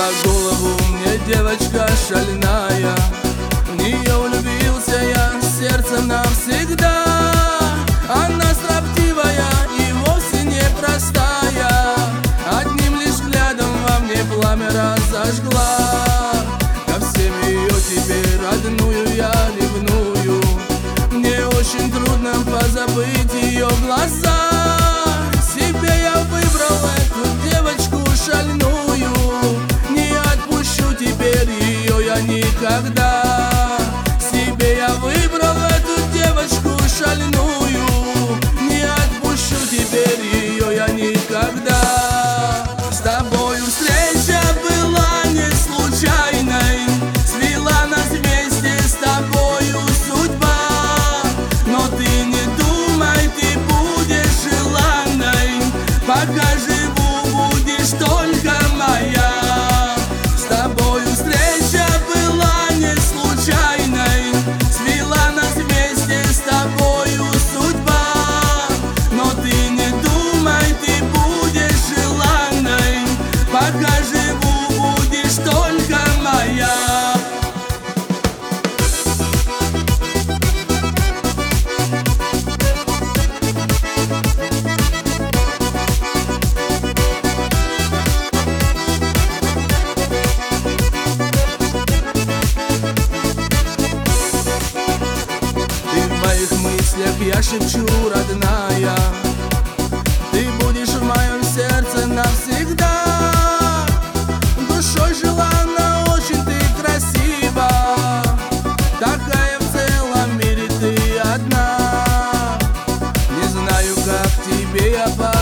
голову мне девочка шальная. В нее влюбился я сердцем навсегда. Она строптивая и вовсе не простая. Одним лишь взглядом во мне пламя разожгла. Ко всем ее теперь родную я ревную. Мне очень трудно позабыть ее глаза. Себе я выбрал эту девочку шальную. Не отпущу теперь ее я никогда. Себе я выбрал эту девочку шальную. Не отпущу теперь ее я никогда. С тобою встреча была не случайной. Свела нас вместе с тобою судьба. Но ты не думай, ты будешь желанной. Пока живу, будешь только моя. С тобою встреча была не случайной. Свела нас вместе с тобою судьба. Но ты не думай, ты будешь желанной. Пока живу, будешь только моя. В моих мыслях я шепчу, родная, ты будешь в моем сердце навсегда. Душой желанна, очень ты красива. Такая в целом мире ты одна. Не знаю, как тебе я